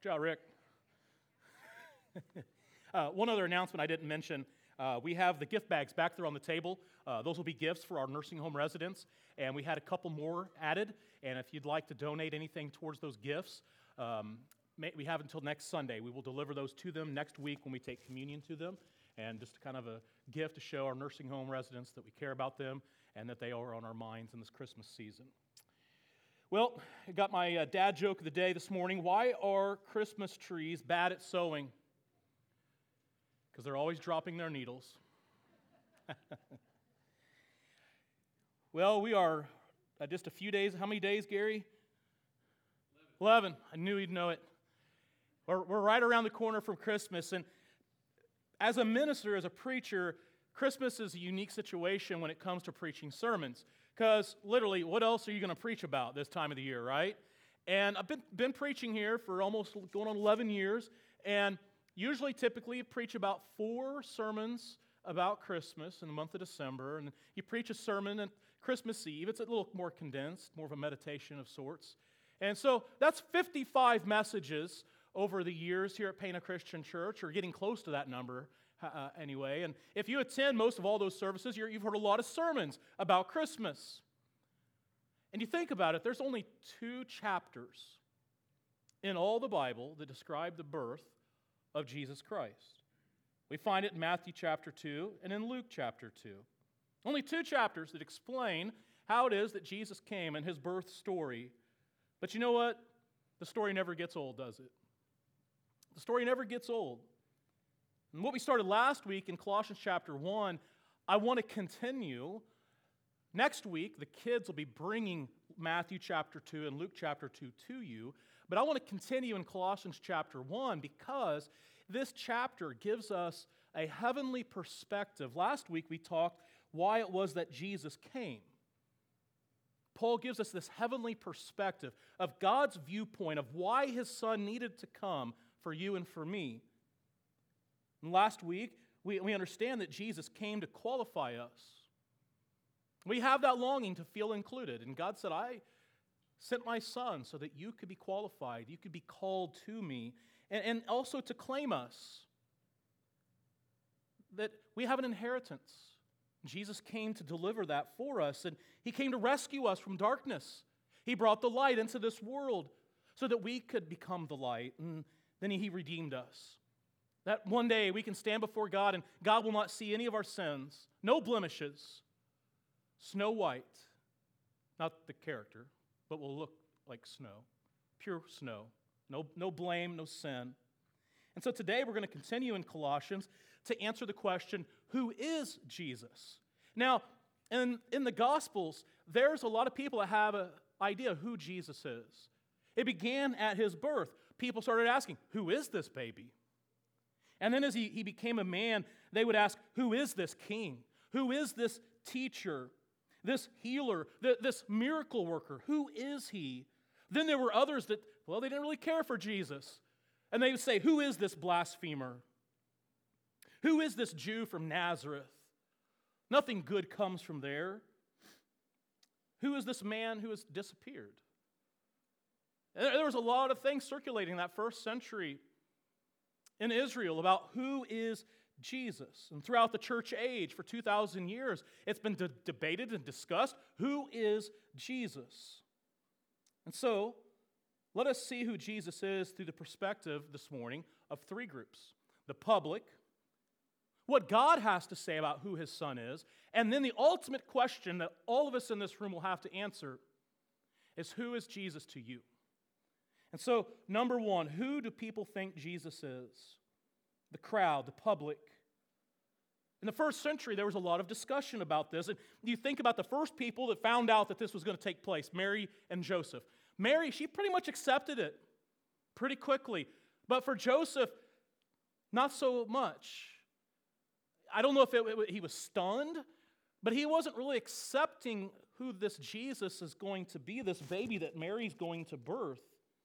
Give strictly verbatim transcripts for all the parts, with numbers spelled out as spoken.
job, Rick. uh, one other announcement I didn't mention. Uh, we have the gift bags back there on the table. Uh, those will be gifts for our nursing home residents, and we had a couple more added. And if you'd like to donate anything towards those gifts, um, may, we have until next Sunday. We will deliver those to them next week when we take communion to them, and just kind of a gift to show our nursing home residents that we care about them and that they are on our minds in this Christmas season. Well, I got my uh, dad joke of the day this morning. Why are Christmas trees bad at sewing? Because they're always dropping their needles. Well, we are uh, just a few days. How many days, Gary? Eleven. Eleven. I knew he'd know it. We're, we're right around the corner from Christmas. And as a minister, as a preacher, Christmas is a unique situation when it comes to preaching sermons. Because literally, what else are you going to preach about this time of the year, right? And I've been, been preaching here for almost going on eleven years. And usually, typically, you preach about four sermons about Christmas in the month of December. And you preach a sermon on Christmas Eve. It's a little more condensed, more of a meditation of sorts. And so that's fifty-five messages over the years here at Pana Christian Church, or getting close to that number uh, anyway. And if you attend most of all those services, you're, you've heard a lot of sermons about Christmas. And you think about it, there's only two chapters in all the Bible that describe the birth of Jesus Christ. We find it in Matthew chapter two and in Luke chapter two. Only two chapters that explain how it is that Jesus came and his birth story. But you know what? The story never gets old, does it? The story never gets old. And what we started last week in Colossians chapter one, I want to continue. Next week, the kids will be bringing Matthew chapter two and Luke chapter two to you. But I want to continue in Colossians chapter one because this chapter gives us a heavenly perspective. Last week we talked why it was that Jesus came. Paul gives us this heavenly perspective of God's viewpoint of why his son needed to come for you and for me. And last week, we, we understand that Jesus came to qualify us. We have that longing to feel included. And God said, I sent my son so that you could be qualified, you could be called to me, and, and also to claim us. That we have an inheritance. Jesus came to deliver that for us, and he came to rescue us from darkness. He brought the light into this world so that we could become the light, and then he redeemed us. That one day we can stand before God, and God will not see any of our sins, no blemishes, snow white, not the character, but will look like snow, pure snow, no, no blame, no sin. And so today we're going to continue in Colossians to answer the question, who is Jesus? Now, in, in the Gospels, there's a lot of people that have an idea of who Jesus is. It began at his birth. People started asking, who is this baby? And then as he, he became a man, they would ask, who is this king? Who is this teacher? This healer? Th- this miracle worker? Who is he? Then there were others that, well, they didn't really care for Jesus. And they would say, who is this blasphemer? Who is this Jew from Nazareth? Nothing good comes from there. Who is this man who has disappeared? There was a lot of things circulating in that first century in Israel about who is Jesus. And throughout the church age, for two thousand years, it's been de- debated and discussed, who is Jesus? And so, let us see who Jesus is through the perspective this morning of three groups. The public, what God has to say about who his son is, and then the ultimate question that all of us in this room will have to answer is, who is Jesus to you? And so, number one, who do people think Jesus is? The crowd, the public. In the first century, there was a lot of discussion about this. And you think about the first people that found out that this was going to take place, Mary and Joseph. Mary, she pretty much accepted it pretty quickly. But for Joseph, not so much. I don't know if it, it, he was stunned, but he wasn't really accepting who this Jesus is going to be, this baby that Mary's going to birth.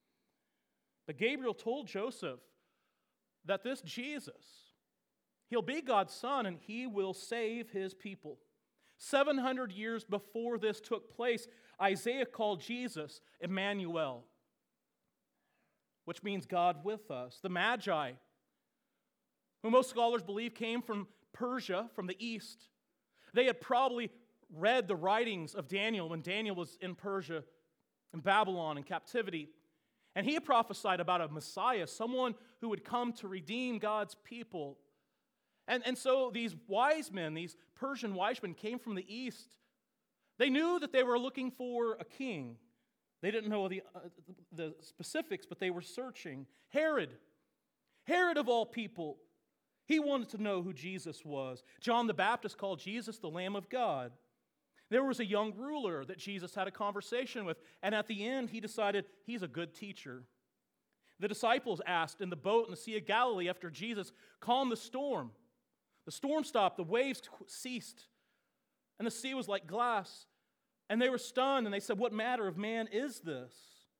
But Gabriel told Joseph that this Jesus, he'll be God's son and he will save his people. seven hundred years before this took place, Isaiah called Jesus Emmanuel, which means God with us. The Magi, who most scholars believe came from Persia, from the east. They had probably read the writings of Daniel when Daniel was in Persia, in Babylon, in captivity. And he had prophesied about a Messiah, someone who would come to redeem God's people. And, and so these wise men, these Persian wise men, came from the east. They knew that they were looking for a king. They didn't know the, uh, the specifics, but they were searching. Herod, Herod of all people, he wanted to know who Jesus was. John the Baptist called Jesus the Lamb of God. There was a young ruler that Jesus had a conversation with, and at the end, he decided he's a good teacher. The disciples asked in the boat in the Sea of Galilee after Jesus calmed the storm. The storm stopped, the waves ceased, and the sea was like glass. And they were stunned, and they said, "What manner of man is this?"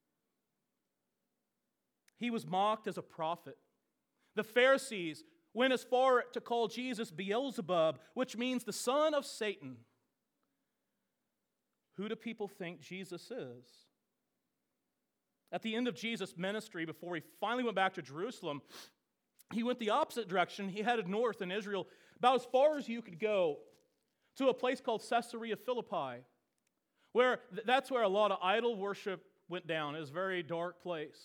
He was mocked as a prophet. The Pharisees went as far to call Jesus Beelzebub, which means the son of Satan. Who do people think Jesus is? At the end of Jesus' ministry, before he finally went back to Jerusalem, he went the opposite direction. He headed north in Israel, about as far as you could go, to a place called Caesarea Philippi, where that's where a lot of idol worship went down. It was a very dark place.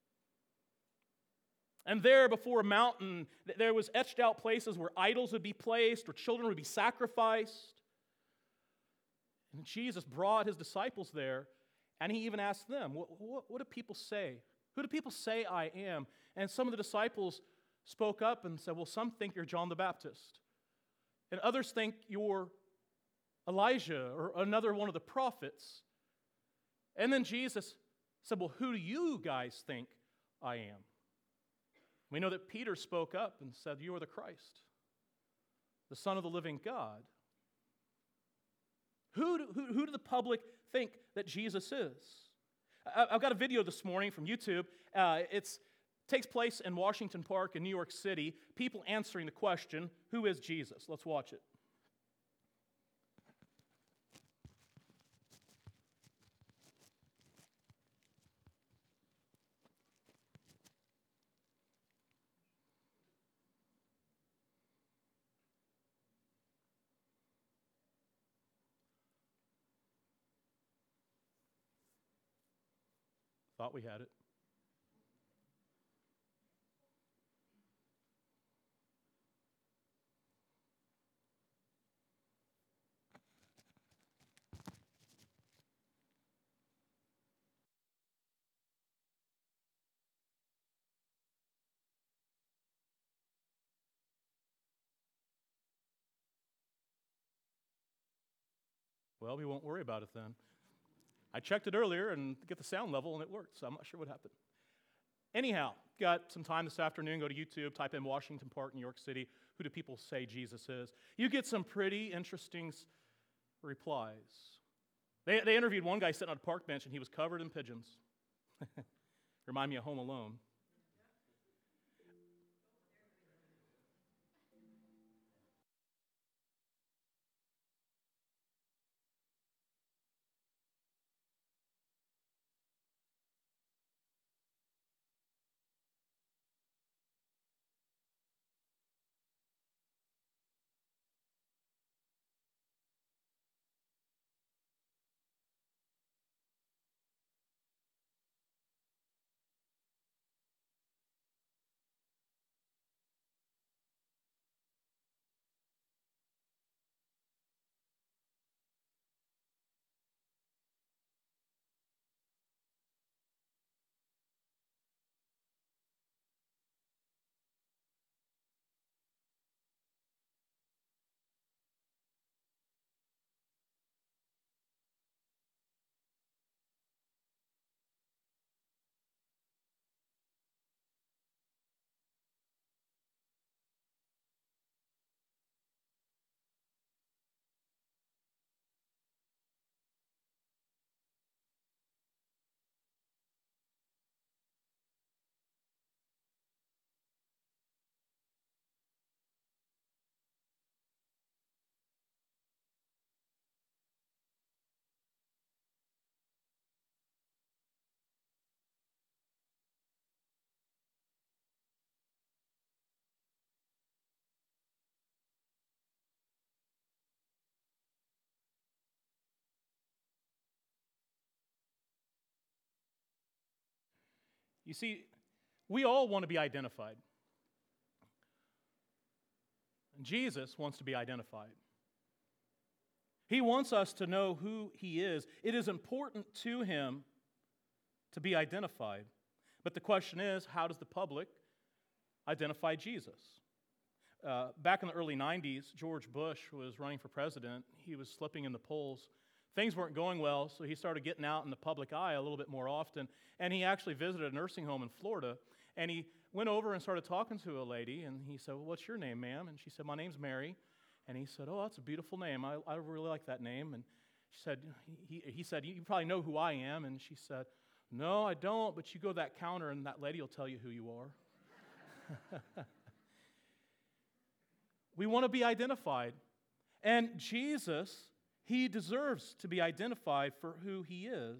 And there, before a mountain, there was etched out places where idols would be placed, where children would be sacrificed. And Jesus brought his disciples there, and he even asked them, what, what, what do people say? Who do people say I am? And some of the disciples spoke up and said, well, some think you're John the Baptist, and others think you're Elijah or another one of the prophets. And then Jesus said, well, who do you guys think I am? We know that Peter spoke up and said, you are the Christ, the Son of the living God. Who do, who, who do the public think that Jesus is? I, I've got a video this morning from YouTube. Uh, it takes place in Washington Park in New York City. People answering the question, who is Jesus? Let's watch it. Thought we had it. Well, we won't worry about it then. I checked it earlier and get the sound level, and it worked, so I'm not sure what happened. Anyhow, got some time this afternoon, go to YouTube, type in Washington Park, New York City, who do people say Jesus is? You get some pretty interesting replies. They, they interviewed one guy sitting on a park bench, and he was covered in pigeons. Remind me of Home Alone. You see, we all want to be identified. And Jesus wants to be identified. He wants us to know who he is. It is important to him to be identified. But the question is, how does the public identify Jesus? Uh, back in the early nineties, George Bush was running for president. He was slipping in the polls. Things weren't going well, so he started getting out in the public eye a little bit more often. And he actually visited a nursing home in Florida. And he went over and started talking to a lady. And he said, well, what's your name, ma'am? And she said, my name's Mary. And he said, oh, that's a beautiful name. I, I really like that name. And she said, he, he said, you probably know who I am. And she said, no, I don't, but you go to that counter and that lady will tell you who you are. We want to be identified. And Jesus, he deserves to be identified for who he is.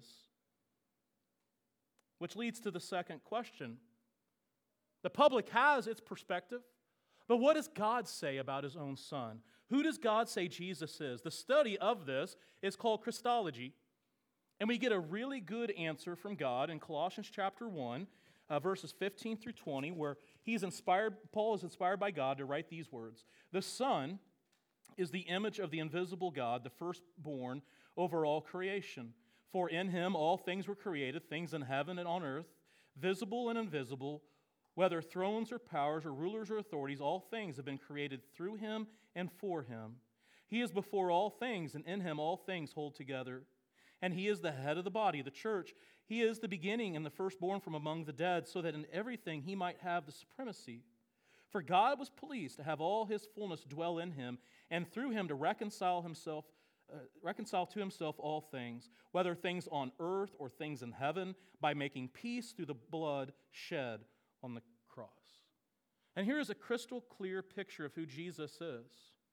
Which leads to the second question. The public has its perspective, but what does God say about his own son? Who does God say Jesus is? The study of this is called Christology. And we get a really good answer from God in Colossians chapter one, uh, verses fifteen through twenty, where he's inspired, Paul is inspired by God to write these words. The Son is the image of the invisible God, the firstborn over all creation. For in him all things were created, things in heaven and on earth, visible and invisible, whether thrones or powers or rulers or authorities, all things have been created through him and for him. He is before all things, and in him all things hold together. And he is the head of the body, the church. He is the beginning and the firstborn from among the dead, so that in everything he might have the supremacy. For God was pleased to have all his fullness dwell in him, and through him to reconcile himself, uh, reconcile to himself all things, whether things on earth or things in heaven, by making peace through the blood shed on the cross. And here is a crystal clear picture of who Jesus is.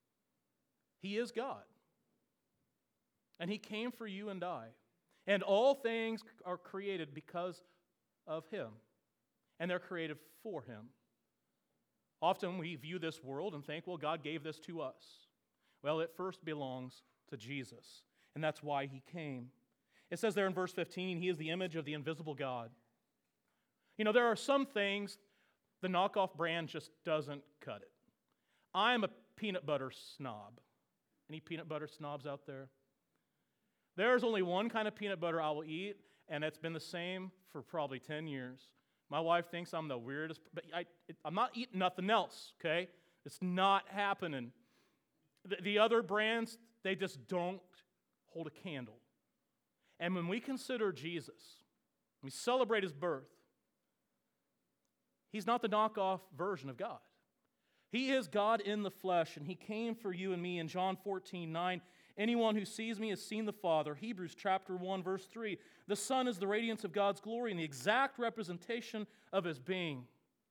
He is God. And he came for you and I. And all things are created because of him. And they're created for him. Often we view this world and think, well, God gave this to us. Well, it first belongs to Jesus. And that's why he came. It says there in verse fifteen, he is the image of the invisible God. You know, there are some things the knockoff brand just doesn't cut it. I'm a peanut butter snob. Any peanut butter snobs out there? There's only one kind of peanut butter I will eat, and it's been the same for probably ten years. My wife thinks I'm the weirdest, but I, it, I'm not eating nothing else, okay? It's not happening. The, the other brands, they just don't hold a candle. And when we consider Jesus, we celebrate his birth, he's not the knockoff version of God. He is God in the flesh, and he came for you and me. In John fourteen nine, anyone who sees me has seen the Father. Hebrews chapter one, verse three, the Son is the radiance of God's glory and the exact representation of his being.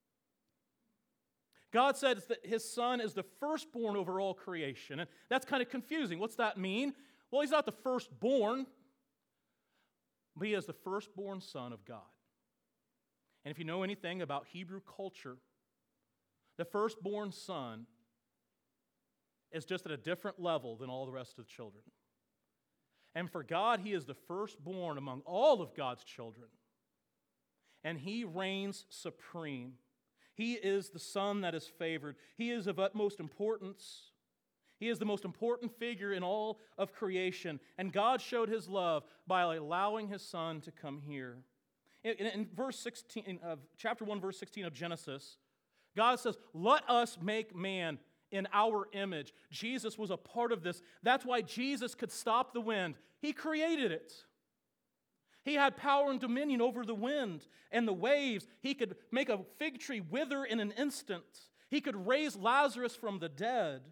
God said that his Son is the firstborn over all creation. And that's kind of confusing. What's that mean? Well, he's not the firstborn, but he is the firstborn Son of God. And if you know anything about Hebrew culture, the firstborn son is just at a different level than all the rest of the children. And for God, he is the firstborn among all of God's children. And he reigns supreme. He is the son that is favored. He is of utmost importance. He is the most important figure in all of creation. And God showed his love by allowing his son to come here. In, in, in verse sixteen of chapter one, verse sixteen of Genesis, God says, let us make man in our image. Jesus was a part of this. That's why Jesus could stop the wind. He created it. He had power and dominion over the wind and the waves. He could make a fig tree wither in an instant. He could raise Lazarus from the dead.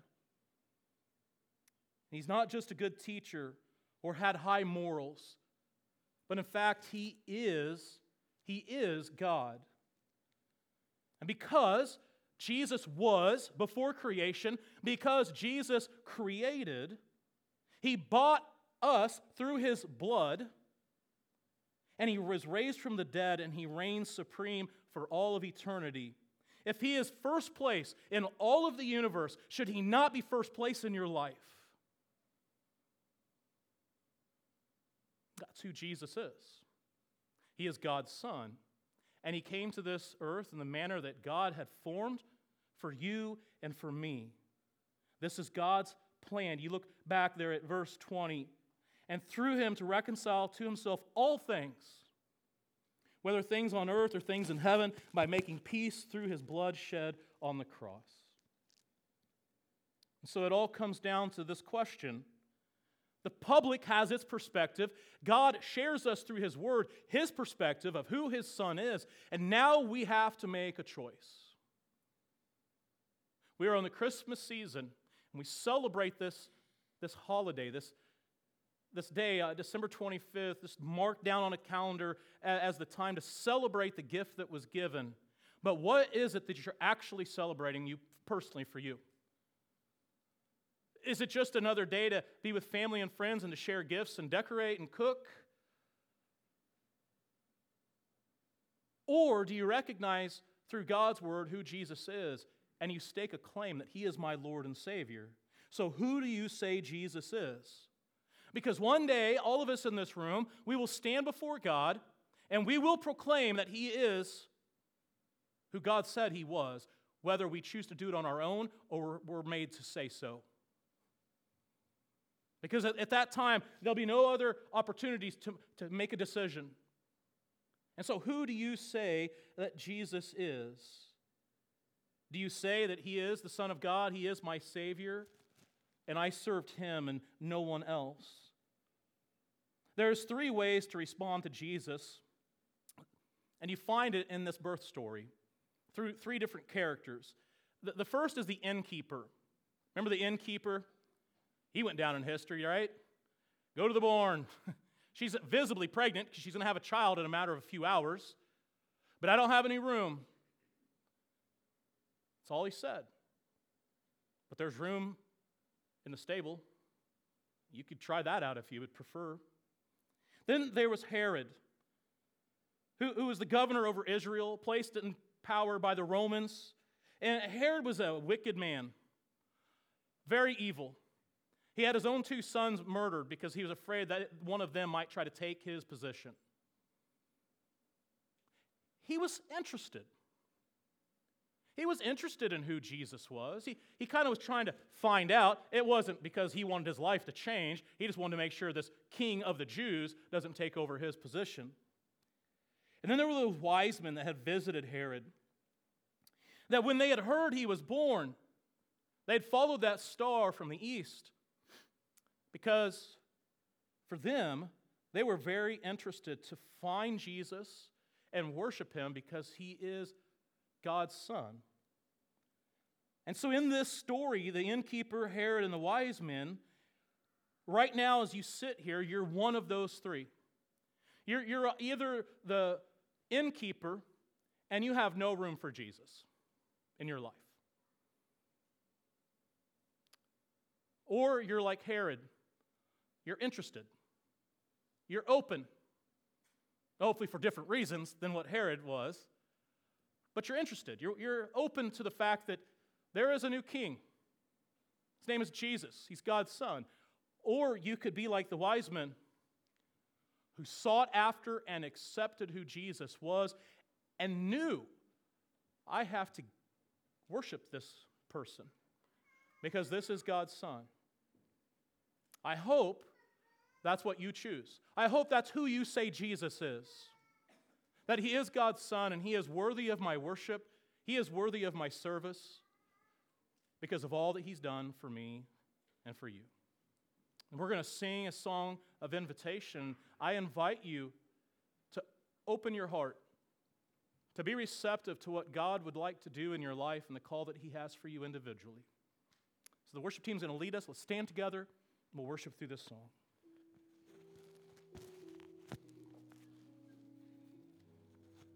He's not just a good teacher or had high morals, but in fact, he is, he is God. And because Jesus was before creation, because Jesus created, he bought us through his blood, and he was raised from the dead, and he reigns supreme for all of eternity. If he is first place in all of the universe, should he not be first place in your life? That's who Jesus is. He is God's Son. And he came to this earth in the manner that God had formed for you and for me. This is God's plan. You look back there at verse twenty. And through him to reconcile to himself all things, whether things on earth or things in heaven, by making peace through his blood shed on the cross. And so it all comes down to this question. The public has its perspective. God shares us through his word, his perspective of who his son is. And now we have to make a choice. We are on the Christmas season, and we celebrate this, this holiday, this This day, uh, December twenty-fifth, this marked down on a calendar as, as the time to celebrate the gift that was given. But what is it that you're actually celebrating, you personally, for you? Is it just another day to be with family and friends and to share gifts and decorate and cook? Or do you recognize through God's word who Jesus is, and you stake a claim that he is my Lord and Savior? So who do you say Jesus is? Because one day, all of us in this room, we will stand before God and we will proclaim that he is who God said he was, whether we choose to do it on our own or we're made to say so. Because at, at that time, there'll be no other opportunities to, to make a decision. And so who do you say that Jesus is? Do you say that he is the Son of God, he is my Savior, and I served him and no one else? There's three ways to respond to Jesus, and you find it in this birth story through three different characters. The, the first is the innkeeper. Remember the innkeeper? He went down in history, right? Go to the barn. She's visibly pregnant because she's going to have a child in a matter of a few hours, but I don't have any room. That's all he said. But there's room in the stable. You could try that out if you would prefer. Then there was Herod, who, who was the governor over Israel, placed in power by the Romans. And Herod was a wicked man, very evil. He had his own two sons murdered because he was afraid that one of them might try to take his position. He was interested. He was interested in who Jesus was. He, he kind of was trying to find out. It wasn't because he wanted his life to change. He just wanted to make sure this king of the Jews doesn't take over his position. And then there were those wise men that had visited Herod, that when they had heard he was born, they had followed that star from the east because for them, they were very interested to find Jesus and worship him because he is God's son. And so in this story, the innkeeper, Herod, and the wise men, right now as you sit here, you're one of those three. You're, you're either the innkeeper and you have no room for Jesus in your life. Or you're like Herod. You're interested. You're open. Hopefully for different reasons than what Herod was. But you're interested. You're, you're open to the fact that there is a new king. His name is Jesus. He's God's son. Or you could be like the wise men who sought after and accepted who Jesus was and knew, I have to worship this person because this is God's son. I hope that's what you choose. I hope that's who you say Jesus is. That he is God's son and he is worthy of my worship. He is worthy of my service because of all that he's done for me and for you. And we're going to sing a song of invitation. I invite you to open your heart, to be receptive to what God would like to do in your life and the call that he has for you individually. So the worship team's going to lead us. Let's stand together and we'll worship through this song.